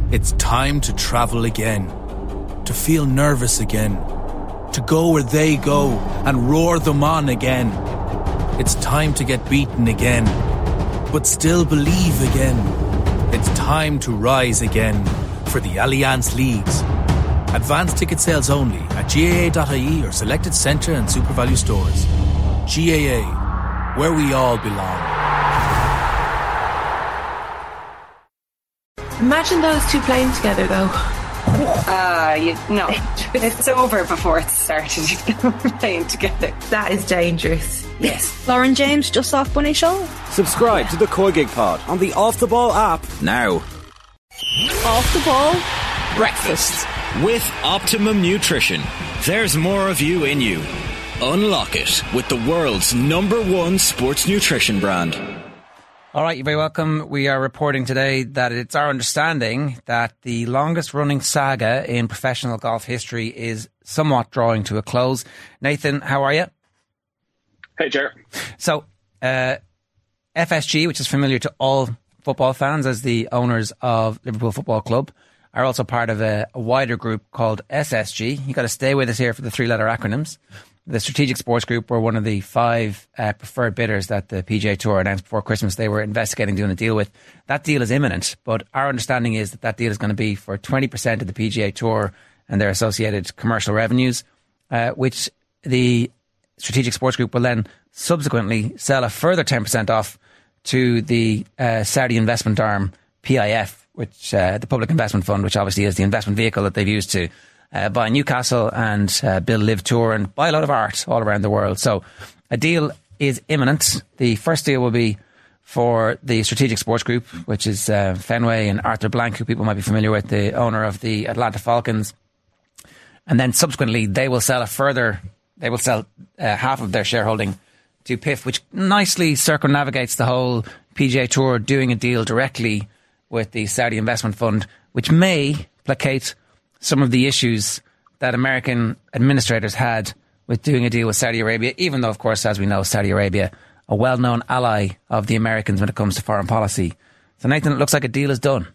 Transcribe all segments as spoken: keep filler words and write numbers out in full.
It's time to travel again, to feel nervous again, to go where they go and roar them on again. It's time to get beaten again, but still believe again. It's time to rise again for the Allianz Leagues. Advanced ticket sales only at G A A dot I E or selected Centra and SuperValu stores. G A A, where we all belong. Imagine those two playing together, though. Ah, uh, you no, it's over before it started. Playing together. That is dangerous. Yes. Lauren James, just off Bunny Show. Subscribe to the Koi Gig Pod on the Off the Ball app now. Off the Ball Breakfast with Optimum Nutrition. There's more of you in you. Unlock it with the world's number one sports nutrition brand. All right, you're very welcome. We are reporting today that it's our understanding that the longest running saga in professional golf history is somewhat drawing to a close. Nathan, how are you? Hey, Ger. So, uh, F S G, which is familiar to all football fans as the owners of Liverpool Football Club, are also part of a, a wider group called S S G. You've got to stay with us here for the three-letter acronyms. The Strategic Sports Group were one of the five uh, preferred bidders that the P G A Tour announced before Christmas they were investigating doing a deal with. That deal is imminent, but our understanding is that that deal is going to be for twenty percent of the P G A Tour and their associated commercial revenues, uh, which the Strategic Sports Group will then subsequently sell a further ten percent off to the uh, Saudi investment arm, P I F, which uh, the Public Investment Fund, which obviously is the investment vehicle that they've used to Uh, buy Newcastle and uh, build Live Tour and buy a lot of art all around the world. So a deal is imminent. The first deal will be for the Strategic Sports Group, which is uh, Fenway and Arthur Blank, who people might be familiar with, the owner of the Atlanta Falcons. And then subsequently they will sell a further, they will sell uh, half of their shareholding to P I F, which nicely circumnavigates the whole P G A Tour doing a deal directly with the Saudi Investment Fund, which may placate some of the issues that American administrators had with doing a deal with Saudi Arabia, even though, of course, as we know, Saudi Arabia, a well-known ally of the Americans when it comes to foreign policy. So, Nathan, it looks like a deal is done.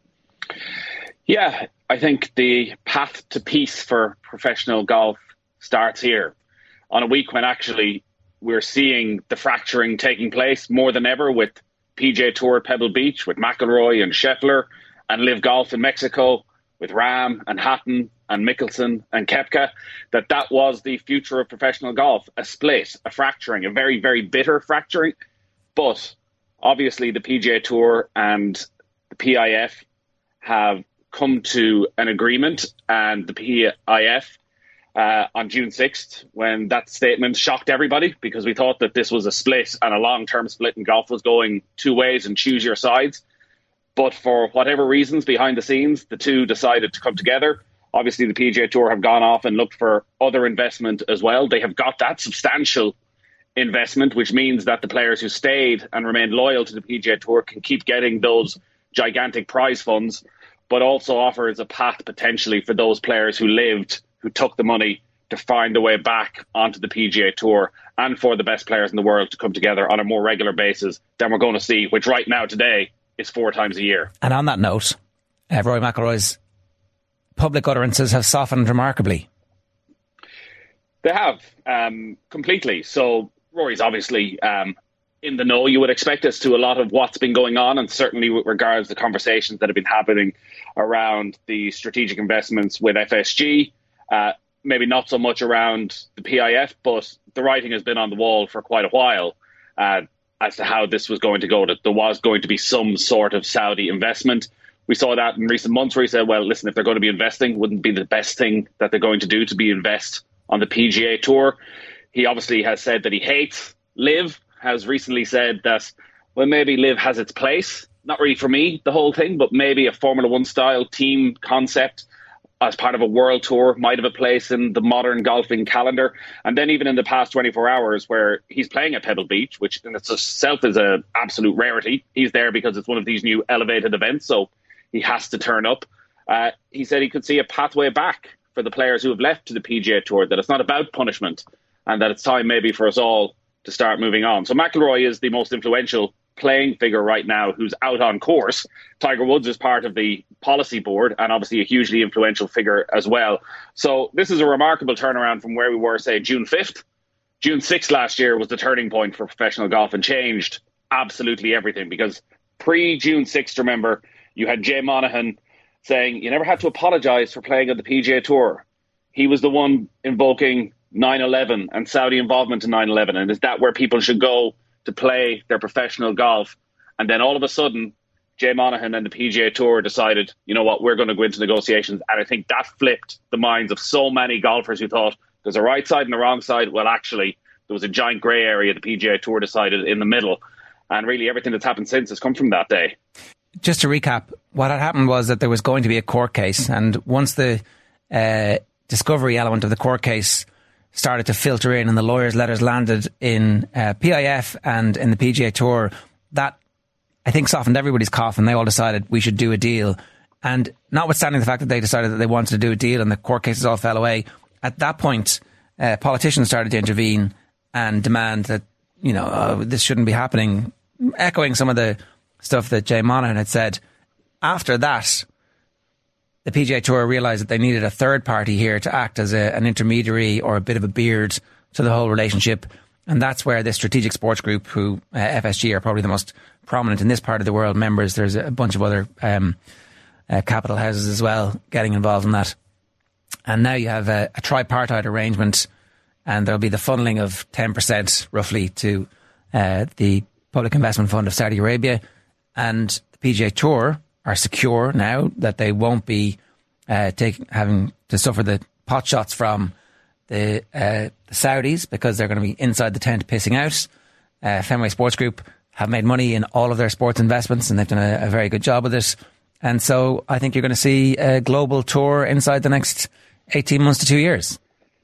Yeah, I think the path to peace for professional golf starts here. On a week when actually we're seeing the fracturing taking place more than ever with P G A Tour at Pebble Beach, with McIlroy and Scheffler, and Live Golf in Mexico, with Rahm and Hatton and Mickelson and Koepka, that that was the future of professional golf, a split, a fracturing, a very, very bitter fracturing. But obviously the P G A Tour and the P I F have come to an agreement, and the P I F uh, on June sixth, when that statement shocked everybody, because we thought that this was a split and a long-term split and golf was going two ways and choose your sides. But for whatever reasons behind the scenes, the two decided to come together. Obviously, the P G A Tour have gone off and looked for other investment as well. They have got that substantial investment, which means that the players who stayed and remained loyal to the P G A Tour can keep getting those gigantic prize funds, but also offers a path potentially for those players who lived, who took the money, to find a way back onto the P G A Tour, and for the best players in the world to come together on a more regular basis than we're going to see, which right now today is four times a year. And on that note, uh, Rory McIlroy's public utterances have softened remarkably. They have, um, completely. So Rory's obviously um, in the know, you would expect, as to a lot of what's been going on, and certainly with regards to the conversations that have been happening around the strategic investments with F S G. Uh, maybe not so much around the P I F, but the writing has been on the wall for quite a while. Uh, as to how this was going to go, that there was going to be some sort of Saudi investment. We saw that in recent months where he said, well, listen, if they're going to be investing, wouldn't be the best thing that they're going to do to be invest on the P G A Tour. He obviously has said that he hates Live, has recently said that, well, maybe Live has its place. Not really for me, the whole thing, but maybe a Formula One style team concept as part of a world tour might have a place in the modern golfing calendar. And then even in the past twenty-four hours, where he's playing at Pebble Beach, which in itself is an absolute rarity. He's there because it's one of these new elevated events, so he has to turn up. Uh, he said he could see a pathway back for the players who have left to the P G A Tour, that it's not about punishment, and that it's time maybe for us all to start moving on. So McIlroy is the most influential playing figure right now who's out on course. Tiger Woods is part of the policy board and obviously a hugely influential figure as well. So this is a remarkable turnaround from where we were, say, June fifth. June sixth last year was the turning point for professional golf and changed absolutely everything, because pre-June sixth, remember, you had Jay Monahan saying you never had to apologise for playing on the P G A Tour. He was the one invoking nine eleven and Saudi involvement in nine eleven. And is that where people should go to play their professional golf? And then all of a sudden, Jay Monahan and the P G A Tour decided, you know what, we're going to go into negotiations. And I think that flipped the minds of so many golfers who thought there's a right side and a wrong side. Well, actually, there was a giant grey area the P G A Tour decided in the middle. And really everything that's happened since has come from that day. Just to recap, what had happened was that there was going to be a court case. And once the uh, discovery element of the court case started to filter in and the lawyers' letters landed in uh, P I F and in the P G A Tour, that, I think, softened everybody's cough, and they all decided we should do a deal. And notwithstanding the fact that they decided that they wanted to do a deal and the court cases all fell away, at that point, uh, politicians started to intervene and demand that, you know, uh, this shouldn't be happening, echoing some of the stuff that Jay Monahan had said. After that, the P G A Tour realised that they needed a third party here to act as a, an intermediary or a bit of a beard to the whole relationship. And that's where the Strategic Sports Group, who uh, F S G are probably the most prominent in this part of the world members. There's a bunch of other um, uh, capital houses as well getting involved in that. And now you have a, a tripartite arrangement, and there'll be the funneling of ten percent roughly to uh, the Public Investment Fund of Saudi Arabia. And the P G A Tour are secure now that they won't be uh, taking having to suffer the pot shots from the, uh, the Saudis, because they're going to be inside the tent pissing out. Uh, Fenway Sports Group have made money in all of their sports investments, and they've done a, a very good job with it. And so I think you're going to see a global tour inside the next eighteen months to two years.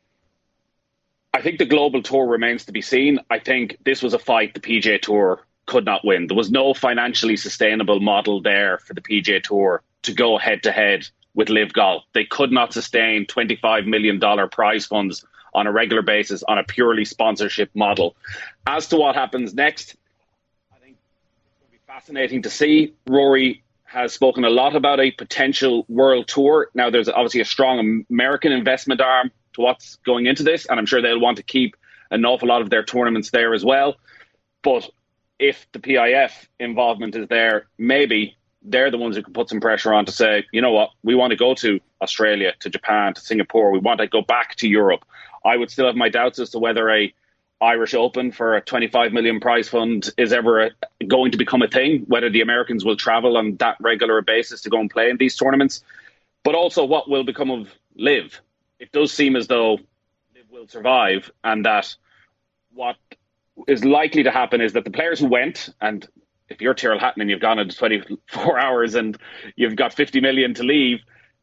I think the global tour remains to be seen. I think this was a fight the P G A Tour could not win. There was no financially sustainable model there for the P G A Tour to go head to head with Live Golf. They could not sustain twenty-five million dollars prize funds on a regular basis on a purely sponsorship model. As to what happens next, I think it's going to be fascinating to see. Rory has spoken a lot about a potential world tour. Now, there's obviously a strong American investment arm to what's going into this, and I'm sure they'll want to keep an awful lot of their tournaments there as well. But if the P I F involvement is there, maybe they're the ones who can put some pressure on to say, you know what, we want to go to Australia, to Japan, to Singapore. We want to go back to Europe. I would still have my doubts as to whether a Irish Open for a twenty-five million prize fund is ever a, going to become a thing, whether the Americans will travel on that regular basis to go and play in these tournaments. But also, what will become of Live? It does seem as though Live will survive, and that what is likely to happen is that the players who went, and if you're Tyrrell Hatton and you've gone into twenty-four hours and you've got fifty million to leave,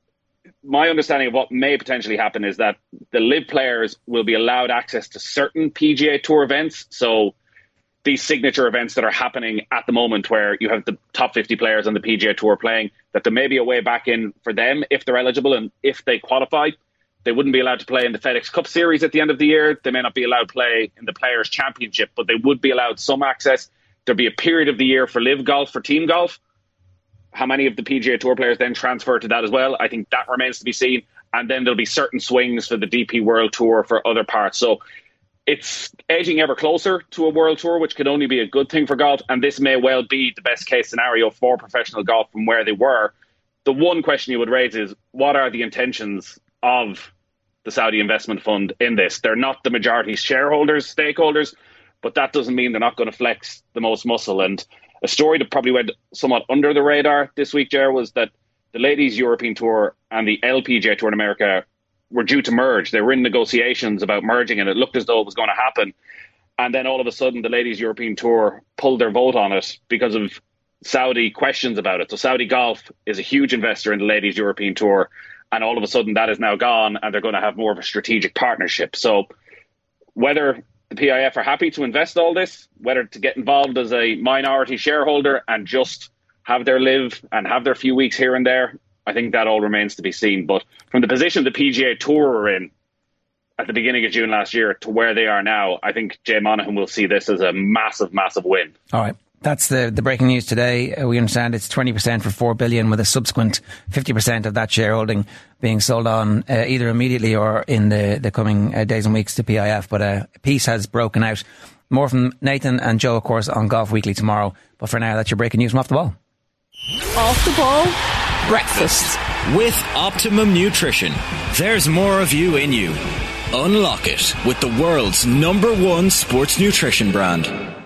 my understanding of what may potentially happen is that the Live players will be allowed access to certain P G A Tour events. So these signature events that are happening at the moment, where you have the top fifty players on the P G A Tour playing, that there may be a way back in for them if they're eligible and if they qualify. They wouldn't be allowed to play in the FedEx Cup Series at the end of the year. They may not be allowed to play in the Players' Championship, but they would be allowed some access. There'd be a period of the year for Live Golf, for team golf. How many of the P G A Tour players then transfer to that as well? I think that remains to be seen. And then there'll be certain swings for the D P World Tour for other parts. So it's edging ever closer to a World Tour, which could only be a good thing for golf. And this may well be the best case scenario for professional golf from where they were. The one question you would raise is, what are the intentions of the Saudi Investment Fund in this? They're not the majority shareholders, stakeholders, but that doesn't mean they're not going to flex the most muscle. And a story that probably went somewhat under the radar this week, Ger, was that the Ladies European Tour and the L P G A Tour in America were due to merge. They were in negotiations about merging, and it looked as though it was going to happen. And then all of a sudden, the Ladies European Tour pulled their vote on it because of Saudi questions about it. So Saudi Golf is a huge investor in the Ladies European Tour, and all of a sudden that is now gone, and they're going to have more of a strategic partnership. So whether the P I F are happy to invest all this, whether to get involved as a minority shareholder and just have their live and have their few weeks here and there, I think that all remains to be seen. But from the position the P G A Tour were in at the beginning of June last year to where they are now, I think Jay Monahan will see this as a massive, massive win. All right. That's the, the breaking news today. Uh, we understand it's twenty percent for four billion, with a subsequent fifty percent of that shareholding being sold on uh, either immediately or in the, the coming uh, days and weeks to P I F. But uh, peace has broken out. More from Nathan and Joe, of course, on Golf Weekly tomorrow. But for now, that's your breaking news from Off the Ball. Off the Ball Breakfast. With Optimum Nutrition, there's more of you in you. Unlock it with the world's number one sports nutrition brand.